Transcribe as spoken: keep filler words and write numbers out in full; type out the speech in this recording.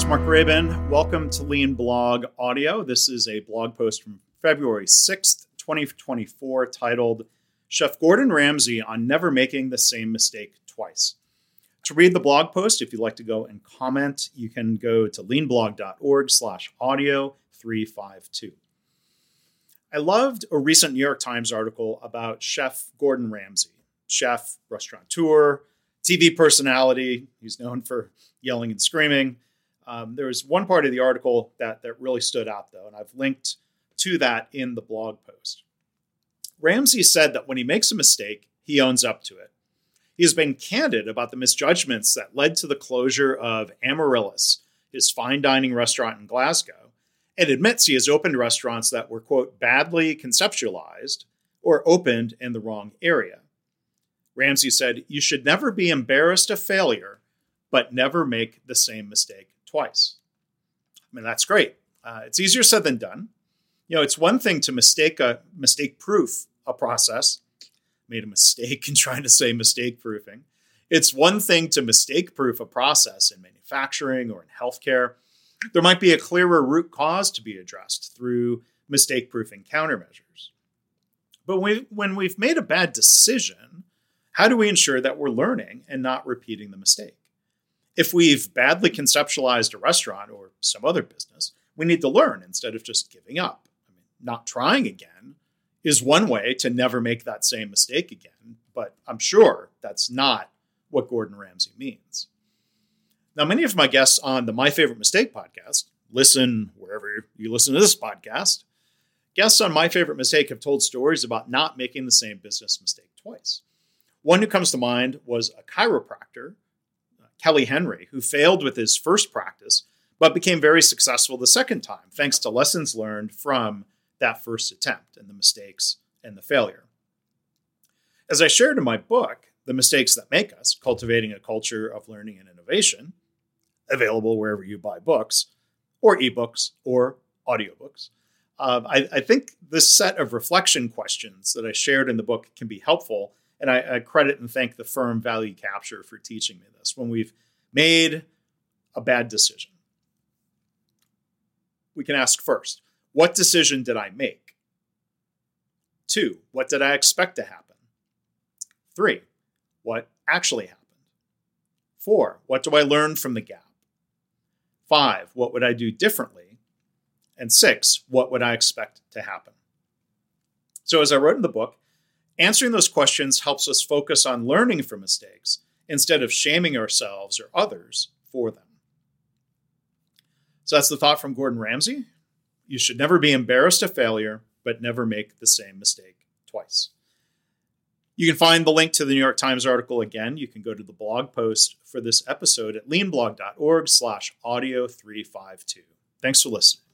is Mark Rabin. Welcome to Lean Blog Audio. This is a blog post from February sixth, twenty twenty-four, titled Chef Gordon Ramsay on Never Making the Same Mistake Twice. To read the blog post, if you'd like to go and comment, you can go to leanblog.org slash audio 352. I loved a recent New York Times article about Chef Gordon Ramsay, chef, restaurateur, T V personality. He's known for yelling and screaming. Um, there was one part of the article that, that really stood out, though, and I've linked to that in the blog post. Ramsay said that when he makes a mistake, he owns up to it. He has been candid about the misjudgments that led to the closure of Amaryllis, his fine dining restaurant in Glasgow, and admits he has opened restaurants that were, quote, badly conceptualized or opened in the wrong area. Ramsay said, "You should never be embarrassed of failure, but never make the same mistake twice." I mean, that's great. Uh, it's easier said than done. You know, it's one thing to mistake a mistake-proof a process. Made a mistake in trying to say mistake-proofing. It's one thing to mistake-proof a process in manufacturing or in healthcare. There might be a clearer root cause to be addressed through mistake-proofing countermeasures. But we, when we've made a bad decision, how do we ensure that we're learning and not repeating the mistake? If we've badly conceptualized a restaurant or some other business, we need to learn instead of just giving up. I mean, not trying again is one way to never make that same mistake again, but I'm sure that's not what Gordon Ramsay means. Now, many of my guests on the My Favorite Mistake podcast, listen wherever you listen to this podcast, guests on My Favorite Mistake have told stories about not making the same business mistake twice. One who comes to mind was a chiropractor, Kelly Henry, who failed with his first practice, but became very successful the second time, thanks to lessons learned from that first attempt and the mistakes and the failure. As I shared in my book, The Mistakes That Make Us, Cultivating a Culture of Learning and Innovation, available wherever you buy books, or ebooks, or audiobooks, uh, I, I think this set of reflection questions that I shared in the book can be helpful. And I, I credit and thank the firm Value Capture for teaching me this. When we've made a bad decision, we can ask first, what decision did I make? Two, what did I expect to happen? Three, what actually happened? Four, what do I learn from the gap? Five, what would I do differently? And six, what would I expect to happen? So as I wrote in the book, answering those questions helps us focus on learning from mistakes instead of shaming ourselves or others for them. So that's the thought from Gordon Ramsay. You should never be embarrassed of failure, but never make the same mistake twice. You can find the link to the New York Times article again. You can go to the blog post for this episode at leanblog.org slash audio 352. Thanks for listening.